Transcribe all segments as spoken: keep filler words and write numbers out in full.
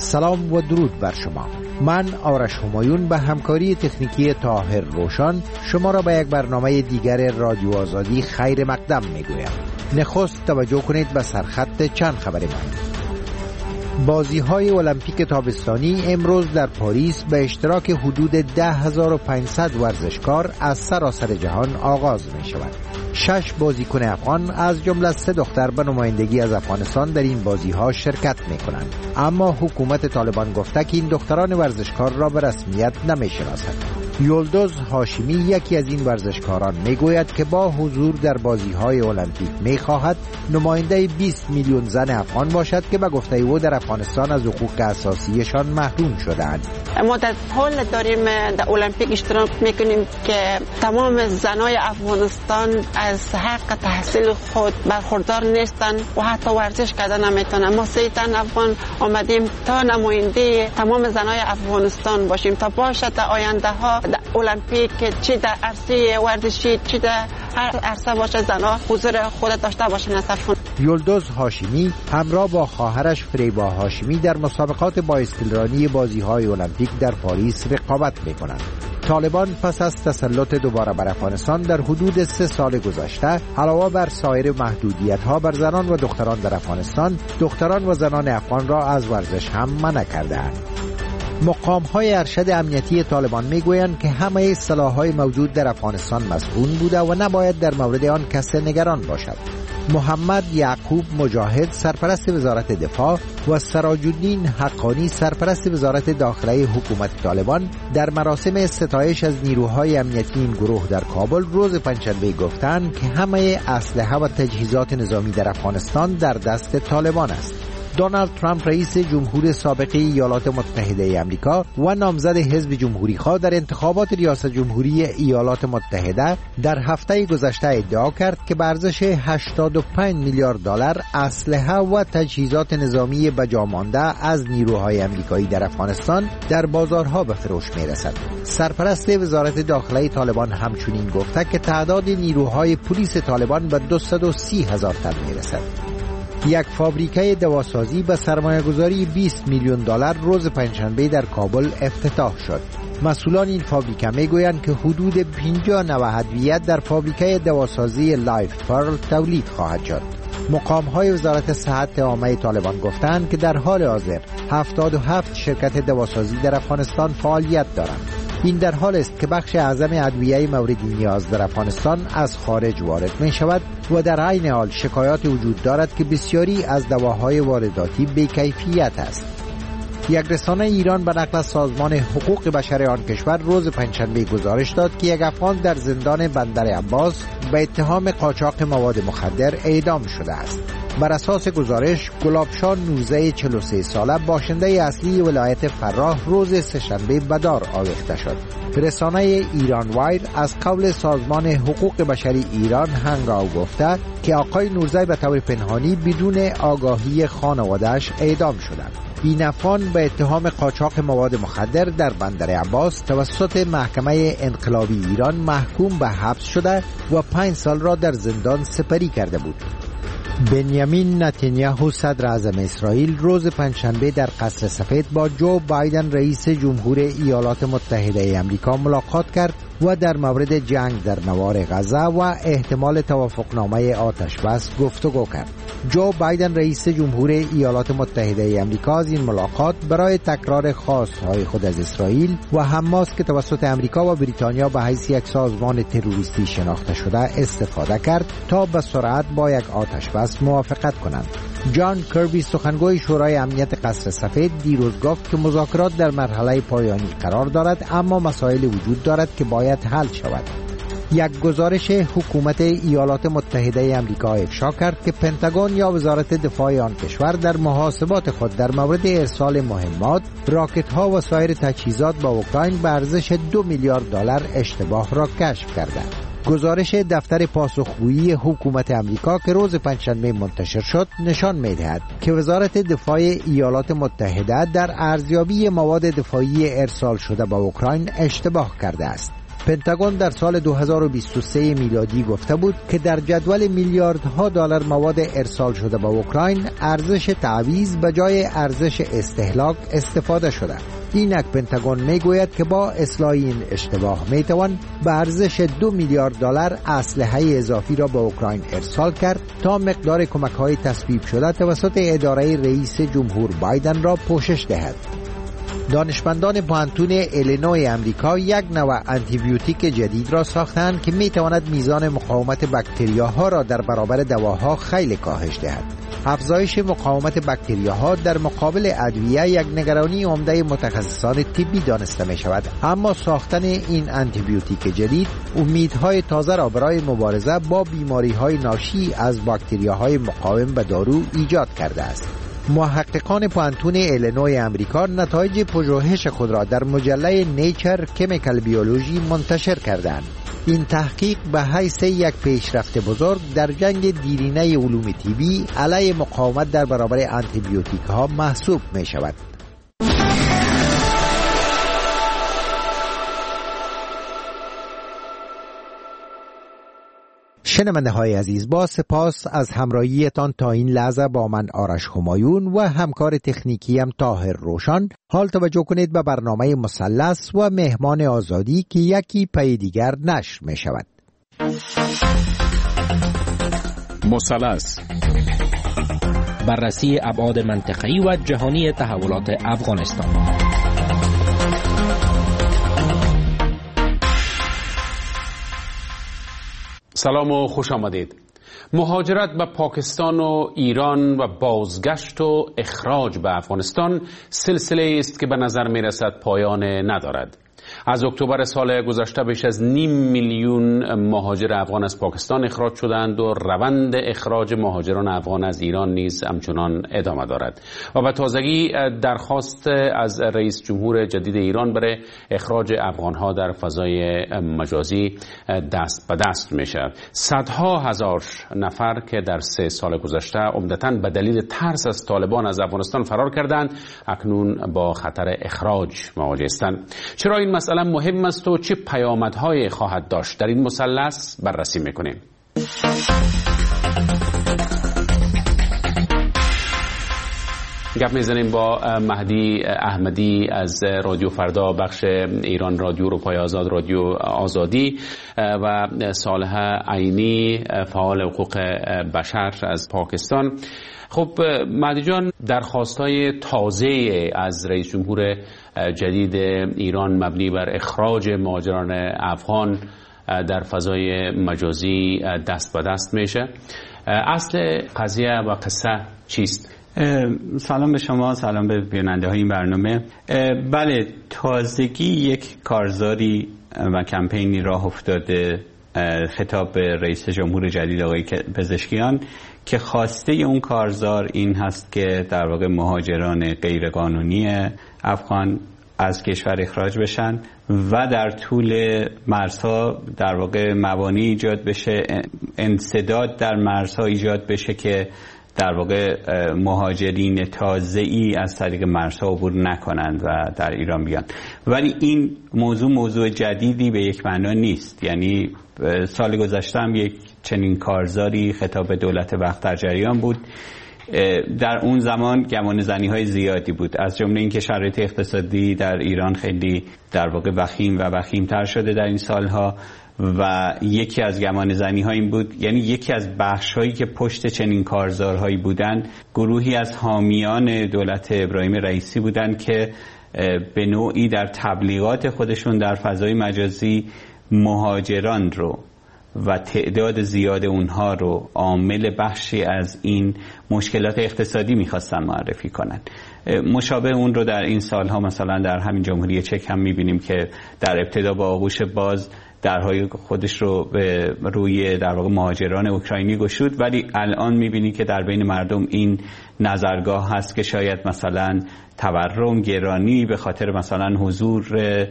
سلام و درود بر شما. من آرش همایون به همکاری تکنیکی طاهر روشن شما را به یک برنامه دیگر رادیو آزادی خیر مقدم میگویم. نخست توجه کنید به سرخط چند خبر مهم. بازی های المپیک تابستانی امروز در پاریس به اشتراک حدود ده هزار و پانصد ورزشکار از سراسر جهان آغاز می شود. شش بازیکن افغان از جمله سه دختر به نمایندگی از افغانستان در این بازی ها شرکت می کنند، اما حکومت طالبان گفته که این دختران ورزشکار را به رسمیت نمی شناسد. یلدز هاشمی یکی از این ورزشکاران می گوید که با حضور در بازی های المپیک می خواهد نماینده بیست میلیون زن افغان باشد که به گفته او در افغانستان از حقوق اساسیشان محروم شدند. ما در حال داریم در المپیک اشتراک میکنیم که تمام زنای افغانستان از حق تحصیل خود برخوردار نیستند و حتی ورزش کردن نمیتونن. ما سه تن افغان آمدیم تا نماینده تمام زنای افغانستان باشیم تا باشد در آینده ها در المپیک چی در عرصه ورزشی چی در هر عرصه باشه زنها حضور خود داشته باشن. یلدز هاشمی همراه با خواهرش فریبا هاشمی در مسابقات بایسکلرانی بازی‌های المپیک در پاریس رقابت می‌کنند. طالبان پس از تسلط دوباره بر افغانستان در حدود سه سال گذشته علاوه بر سایر محدودیت‌ها بر زنان و دختران در افغانستان، دختران و زنان افغان را از ورزش هم منع کرده‌اند. مقام‌های ارشد امنیتی طالبان می‌گویند که همه سلاح‌های موجود در افغانستان مسئول بوده و نباید در مورد آن کسی نگران باشد. محمد یعقوب مجاهد سرپرست وزارت دفاع و سراج الدین حقانی سرپرست وزارت داخلی حکومت طالبان در مراسم ستایش از نیروهای امنیتی این گروه در کابل روز پنجشنبه گفتند که همه اسلحه و تجهیزات نظامی در افغانستان در دست طالبان است. دونالد ترامپ رئیس جمهور سابق ایالات متحده آمریکا و نامزد حزب جمهوری‌خواه در انتخابات ریاست جمهوری ایالات متحده در هفته گذشته ادعا کرد که به ارزش هشتاد و پنج میلیارد دلار اسلحه و تجهیزات نظامی بجا مانده از نیروهای آمریکایی در افغانستان در بازارها به فروش می‌رسد. سرپرست وزارت داخلی طالبان همچنین گفته که تعداد نیروهای پلیس طالبان به دویست و سی هزار تن می‌رسد. یک فابریکه دواسازی به سرمایه‌گذاری بیست میلیون دلار روز پنجشنبه در کابل افتتاح شد. مسئولان این فابریکه میگویند که حدود پنجاه نوع ادویه در فابریکه دواسازی لایف پرل تولید خواهد شد. مقام‌های وزارت صحت عامه طالبان گفتند که در حال حاضر هفتاد و هفت شرکت دواسازی در افغانستان فعالیت دارند. این در حال است که بخش اعظم ادویه مورد نیاز در افغانستان از خارج وارد می شود و در عین حال شکایات وجود دارد که بسیاری از دواهای وارداتی بی‌کیفیت است. یک رسانه ایران به نقل از سازمان حقوق بشر آن کشور روز پنجشنبه گزارش داد که یک افغان در زندان بندر عباس به اتهام قاچاق مواد مخدر اعدام شده است. بر اساس گزارش گلابشان نوزه چهل و سه ساله باشنده اصلی ولایت فراه روز سه‌شنبه به دار آویخته شد. رسانه ایران وایر از قول سازمان حقوق بشری ایران هنگاو گفته که آقای نوزه به طور پنهانی بدون آگاهی خانواده‌اش اعدام شدند. این افغان به اتهام قاچاق مواد مخدر در بندر عباس توسط محکمه انقلابی ایران محکوم به حبس شده و پنج سال را در زندان سپری کرده بود. بنیامین نتانیاهو صدر اعظم اسرائیل روز پنجشنبه در قصر سفید با جو بایدن رئیس جمهور ایالات متحده آمریکا ملاقات کرد و در مورد جنگ در نوار غزه و احتمال توافقنامه آتش بس گفتگو کرد. جو بایدن رئیس جمهور ایالات متحده آمریکا از این ملاقات برای تکرار خواستهای خود از اسرائیل و حماس که توسط آمریکا و بریتانیا به حیث یک سازمان تروریستی شناخته شده استفاده کرد تا به سرعت با یک آتش بس موافقت کنند. جان کربی سخنگوی شورای امنیت قصر سفید دیروز گفت که مذاکرات در مرحله پایانی قرار دارد اما مسائل وجود دارد که باید حل شود. یک گزارش حکومت ایالات متحده آمریکا افشا کرد که پنتاگون یا وزارت دفاع آن کشور در محاسبات خود در مورد ارسال مهمات، راکت‌ها و سایر تجهیزات به اوکراین به ارزش دو میلیارد دلار اشتباه را کشف کرده. گزارش دفتر پاسخگویی حکومت آمریکا که روز پنجشنبه منتشر شد نشان می‌دهد که وزارت دفاع ایالات متحده در ارزیابی مواد دفاعی ارسال شده به اوکراین اشتباه کرده است. پنتاگون در سال دو هزار و بیست و سه میلادی گفته بود که در جدول میلیاردها دلار مواد ارسال شده به اوکراین ارزش تعویض به جای ارزش استهلاک استفاده شده. اینک پنتاگون میگوید که با اصلاح این اشتباه میتوان به ارزش دو میلیارد دلار اسلحه اضافی را به اوکراین ارسال کرد تا مقدار کمک‌های تصویب شده توسط اداره رئیس جمهور بایدن را پوشش دهد. دانشمندان پوهنتون ایلینوی امریکا یک نوع آنتی بیوتیک جدید را ساختند که میتواند میزان مقاومت باکتریاها را در برابر دواها خیلی کاهش دهد. افزایش مقاومت باکتریاها در مقابل ادویه یک نگرانی عمده متخصصان طبی دانسته می شود، اما ساختن این آنتی بیوتیک جدید امیدهای تازه را برای مبارزه با بیماری‌های ناشی از باکتریاهای مقاوم به دارو ایجاد کرده است. محققان پوهنتون ایلینوی امریکا نتایج پژوهش خود را در مجله نیچر کیمیکال بیولوژی منتشر کردند. این تحقیق به حیث یک پیشرفت بزرگ در جنگ دیرینه علوم طبی علیه مقاومت در برابر آنتی بیوتیک ها محسوب می شود. شنونده های عزیز، با سپاس از همراهیتان تا این لحظه با من آرش همایون و همکار تکنیکیم طاهر روشن. حال توجه کنید به برنامه مثلث و مهمان آزادی که یکی پی دیگر نشر می شود. مثلث، بررسی ابعاد منطقه‌ای و جهانی تحولات افغانستان. سلام و خوش آمدید. مهاجرت به پاکستان و ایران و بازگشت و اخراج به افغانستان سلسله است که به نظر می رسد پایان ندارد. از اکتبر سال گذشته بیش از نیم میلیون مهاجر افغان از پاکستان اخراج شدند و روند اخراج مهاجران افغان از ایران نیز همچنان ادامه دارد و به تازگی درخواست از رئیس جمهور جدید ایران برای اخراج افغانها در فضای مجازی دست به دست می شود. صدها هزار نفر که در سه سال گذشته عمدتاً به دلیل ترس از طالبان از افغانستان فرار کردند اکنون با خطر اخراج مواجه هستند. چرا این مسئله مهم است و چه پیامدهایی خواهد داشت در این مثلث بررسی میکنیم. گپ میزنیم با مهدی احمدی از رادیو فردا، بخش ایران رادیو، اروپای آزاد، رادیو آزادی، و صالح عینی، فعال حقوق بشر از پاکستان. خب مهدی جان، درخواست‌های تازه از رئیس جمهور جدید ایران مبنی بر اخراج مهاجران افغان در فضای مجازی دست به دست میشه. اصل قضیه و قصه چیست؟ سلام به شما، سلام به بیننده های این برنامه. بله، تازگی یک کارزاری و کمپینی راه افتاده خطاب به رئیس جمهور جدید آقای پزشکیان که خواسته اون کارزار این هست که در واقع مهاجران غیرقانونی افغان از کشور اخراج بشن و در طول مرزها در واقع موانعی ایجاد بشه، انسداد در مرزها ایجاد بشه که در واقع مهاجرین تازه‌ای از طریق مرزها عبور نکنند و در ایران بیان. ولی این موضوع موضوع جدیدی به یک معنا نیست. یعنی سال گذشته هم یک چنین کارزاری خطاب به دولت وقت در جریان بود. در اون زمان گمان زنی های زیادی بود، از جمله اینکه شرایط اقتصادی در ایران خیلی در واقع وخیم و وخیم تر شده در این سالها و یکی از گمان زنی ها این بود، یعنی یکی از بخش هایی که پشت چنین کارزارهایی بودن گروهی از حامیان دولت ابراهیم رئیسی بودن که به نوعی در تبلیغات خودشون در فضای مجازی مهاجران رو و تعداد زیاد اونها رو عامل بخشی از این مشکلات اقتصادی میخواستن معرفی کنن. مشابه اون رو در این سالها مثلا در همین جمهوری چک هم میبینیم که در ابتدا با آغوش باز درهای خودش رو به روی در واقع مهاجران اوکراینی گشود، ولی الان میبینی که در بین مردم این نظرگاه هست که شاید مثلا تورم، گرانی به خاطر مثلا حضور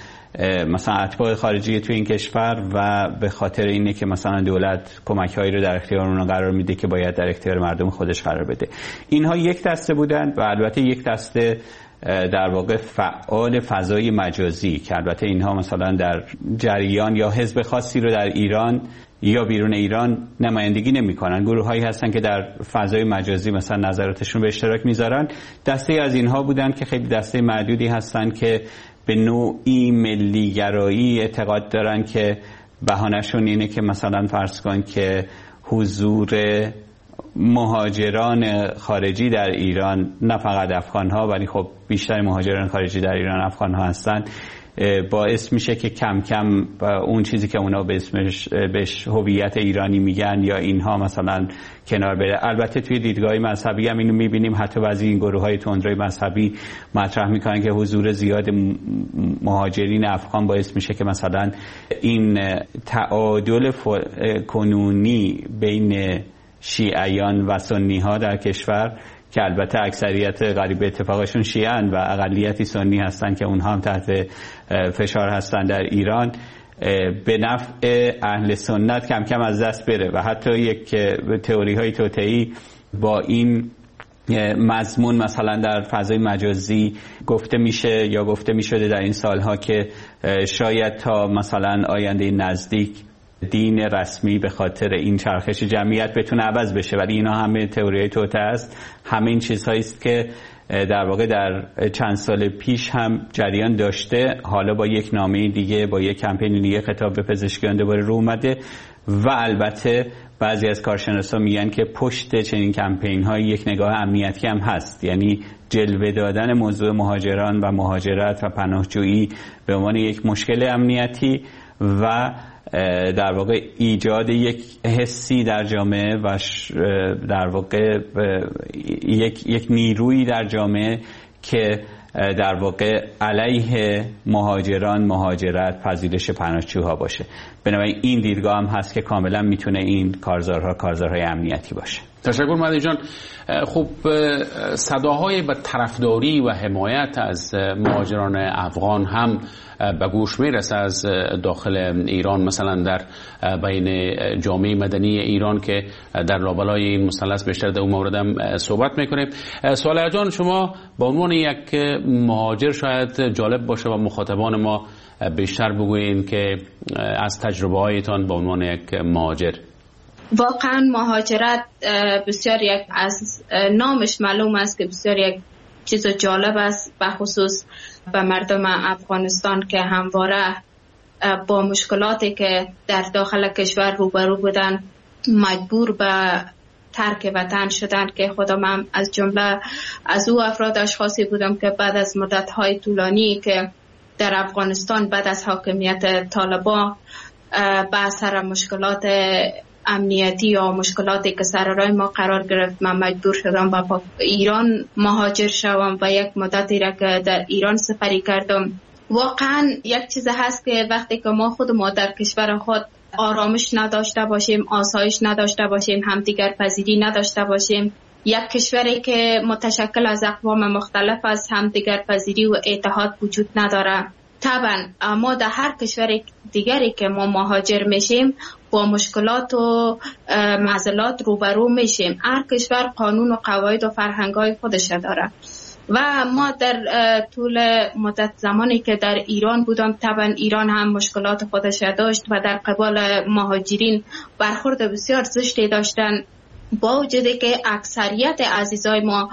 مثلا اتباع خارجی توی این کشور و به خاطر اینه که مثلا دولت کمک‌هایی رو در اختیار اونها قرار میده که باید در اختیار مردم خودش قرار بده. اینها یک دسته بودن و البته یک دسته در واقع فعال فضای مجازی که البته اینها مثلا در جریان یا حزب خاصی رو در ایران یا بیرون ایران نمایندگی نمی‌کنن، گروه‌هایی هستن که در فضای مجازی مثلا نظراتشون به اشتراک میذارن. دسته از اینها بودن که خیلی دسته معدودی هستن که به نوعی ملی‌گرایی اعتقاد دارن که بهانه‌شون اینه که مثلا فرض کن که حضور مهاجران خارجی در ایران، نه فقط افغان‌ها ولی خب بیشتر مهاجران خارجی در ایران افغان‌ها هستن، باعث میشه که کم کم اون چیزی که اونا به اسمش بهش هویت ایرانی میگن یا اینها مثلا کنار بره. البته توی دیدگاه مذهبی هم اینو میبینیم، حتی بعضی این گروه‌های تندروی مذهبی مطرح میکنن که حضور زیاد مهاجرین افغان باعث میشه که مثلا این تعادل کنونی بین شیعیان و سنی ها در کشور که البته اکثریت قریب اتفاقشون شیعن و اقلیتی سنی هستن که اونها هم تحت فشار هستن در ایران، به نفع اهل سنت کم کم از دست بره و حتی یک تئوری های توطئه‌ای با این مضمون مثلا در فضای مجازی گفته میشه یا گفته میشده در این سالها که شاید تا مثلا آینده نزدیک دین رسمی به خاطر این چرخش جمعیت بتونه عوض بشه، ولی اینا همه تئوریای توطئه است. همه این چیزهایی است که در واقع در چند سال پیش هم جریان داشته، حالا با یک نامه دیگه، با یک کمپین دیگه خطاب به پزشکیان دوباره رو اومده و البته بعضی از کارشناسا میگن که پشت چنین کمپین های یک نگاه امنیتی هم هست، یعنی جلوه دادن موضوع مهاجران و مهاجرت و پناهجویی به عنوان یک مشکل امنیتی و در واقع ایجاد یک حسی در جامعه و در واقع یک یک نیرویی در جامعه که در واقع علیه مهاجران، مهاجرت، پذیرش پناهجوها باشه. بنابراین این دیدگاه هم هست که کاملا میتونه این کارزارها کارزارهای امنیتی باشه. تشکر مهدی جان. خب صداهای به طرفداری و حمایت از مهاجران افغان هم به گوش میرسه از داخل ایران، مثلا در بین جامعه مدنی ایران که در لابلای این مثلث بیشتر در اون مورد هم صحبت میکنیم. صالح جان، شما به عنوان یک مهاجر شاید جالب باشه و مخاطبان ما بیشتر بگوین که از تجربه هایتان به عنوان یک مهاجر. واقعا مهاجرت بسیار یک از نامش معلوم است که بسیار یک چیز جالب است، به خصوص به مردم افغانستان که همواره با مشکلاتی که در داخل کشور روبرو بودن مجبور به ترک وطن شدن، که خودم هم از جمله از او افراد اشخاصی بودم که بعد از مدت‌های طولانی که در افغانستان بعد از حاکمیت طالبان به اثر مشکلات امنیتی یا مشکلاتی که سر راه ما قرار گرفت، من مجبور شدم به ایران مهاجر شوم و یک مدتی را که در ایران سپری کردم. واقعا یک چیز هست که وقتی که ما خود ما در کشور خود آرامش نداشته باشیم، آسایش نداشته باشیم، همدیگر پذیری نداشته باشیم، یک کشوری که متشکل از اقوام مختلف از همدیگر پذیری و اتحاد وجود نداره، طبعا ما در هر کشور دیگری که ما مهاجر میشیم با مشکلات و معضلات روبرو میشیم. هر کشور قانون و قواعد و فرهنگ‌های خودش داره و ما در طول مدت زمانی که در ایران بودم، طبعا ایران هم مشکلات خودش داشت و در قبال مهاجرین برخورد بسیار زشتی داشتن، با وجودی که اکثریت عزیزای ما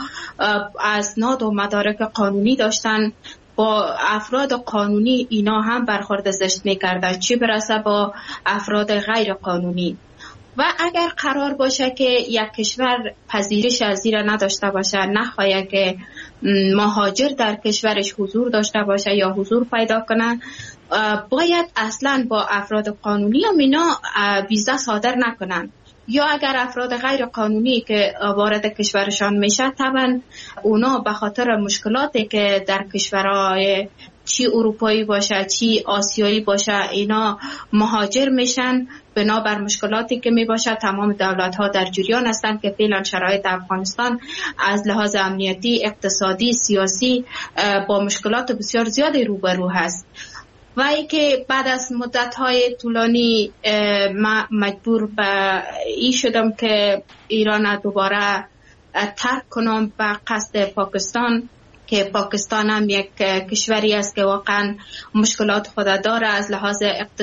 از ناد و مدارک قانونی داشتن، با افراد قانونی اینا هم برخورد زشت میکردن، چی برسه با افراد غیر قانونی. و اگر قرار باشه که یک کشور پذیرش از زیر نداشته باشه، نخواهد که مهاجر در کشورش حضور داشته باشه یا حضور پیدا کنه، باید اصلا با افراد قانونی هم اینا ویزا صادر نکنن، یا اگر افراد غیر قانونی که وارد کشورشان میشه، طبعا اونا به خاطر مشکلاتی که در کشورهای چی اروپایی باشه چی آسیایی باشه اینا مهاجر میشن، بنابر مشکلاتی که می باشه تمام دولت ها در جریان هستند که فعلا شرایط افغانستان از لحاظ امنیتی، اقتصادی، سیاسی با مشکلات بسیار زیادی روبرو هست و ای که بعد از مدت‌های طولانی ما مجبور به این شدم که ایران دوباره ترک کنم به قصد پاکستان که پاکستان هم یک کشوری است که واقعا مشکلات خود داره از لحاظ